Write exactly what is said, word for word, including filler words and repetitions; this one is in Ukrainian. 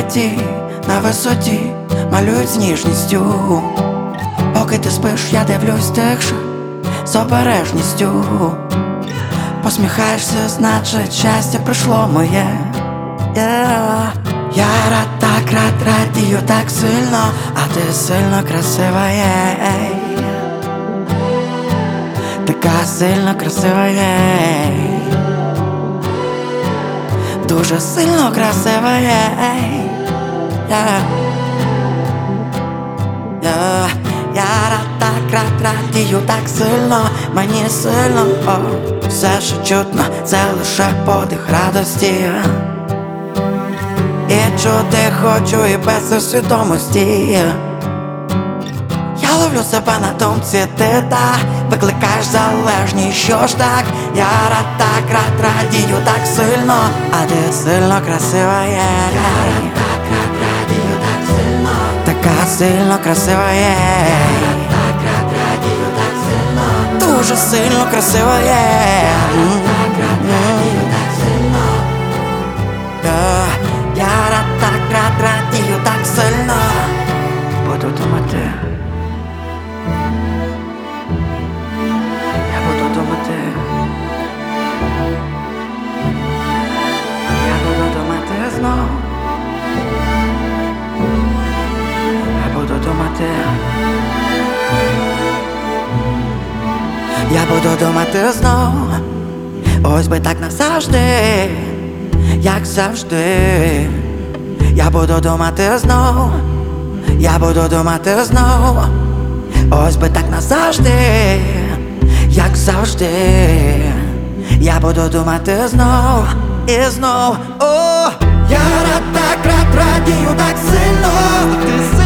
пам'яті на висоті малюють з ніжністю. Поки ти спиш, я дивлюсь тихше з обережністю. Посміхаєшся, значить щастя прийшло моє. yeah. Я рад, так рад, радію так сильно, а ти сильно красива, єй. Така сильно красива, єй. Дуже сильно красива, єй. yeah. yeah. Я рад, так рад, радію так сильно, мені сильно, о, все, що чутно, це лише подих радості. І чути хочу і без свідомості. Я ловлю себе на думці, ти та викликаєш залежність, що ж так. Я рад, так рад, радію так сильно, а ти сильно красива, є. Я рад, так рад, радію так сильно, така сильно красива, є. Я рад, так рад, радію так сильно, дуже сильно красива, є. Я рад, так рад, радію так сильно. Я рад, так рад, радію так сильно. Буду думати, я буду думати, я буду думати знов. Я буду думати, я буду думати знов. Ось би так назавжди, як завжди. Я буду думати знов, я буду думати знов. Ось би так назавжди, як завжди. Я буду думати знов і знов. О, я рад, так рад, радію так сильно, ти сильно.